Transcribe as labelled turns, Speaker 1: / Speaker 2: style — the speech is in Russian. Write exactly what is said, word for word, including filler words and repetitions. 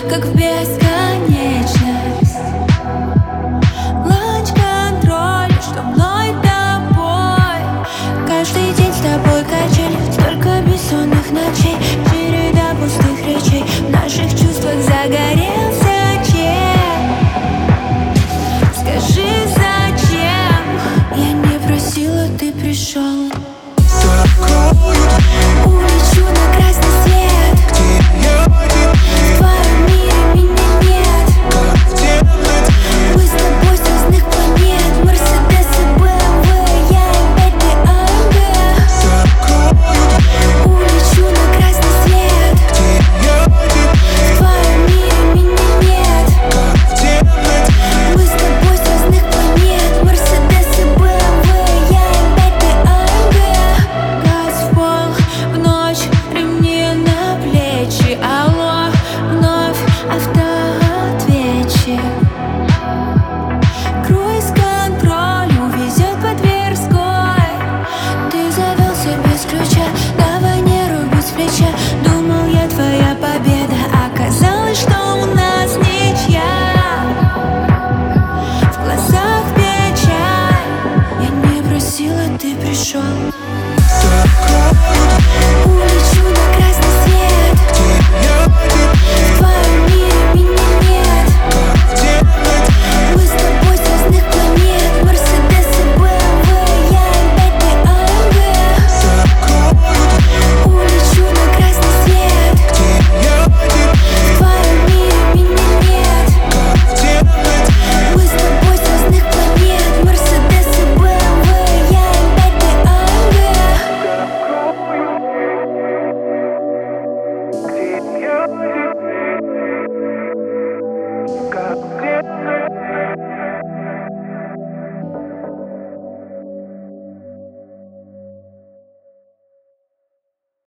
Speaker 1: как в бесконечность. Лач контроля, что мной тобой. Каждый день с тобой качели, столько бессонных ночей, череда пустых речей, в наших чувствах загорелся чек. Скажи, зачем я не просила, ты пришел. Улечу на красный свет,
Speaker 2: где я один,
Speaker 1: в твоем мире меня нет.
Speaker 2: как в темноте.
Speaker 1: Мы с тобой с разных планет, Мерседес и бэ эм вэ, я и опять ты а эм гэ.
Speaker 2: Закрою дверь,
Speaker 1: Улечу на красный свет,
Speaker 2: где я один,
Speaker 1: в твоем мире меня нет.
Speaker 2: как в темноте.
Speaker 1: Мы с тобой с разных планет, Мерседес и бэ эм вэ, я и опять ты а эм гэ. Газ в пол, в ночь, ремни на плечи, алло, вновь автоответчик. Круиз-контроль увезет по Тверской. Ты завелся без ключа, давай не руби с плеча. Думал, я твоя победа, оказалось, что у нас ничья. В глазах печаль, я не просила, ты пришел.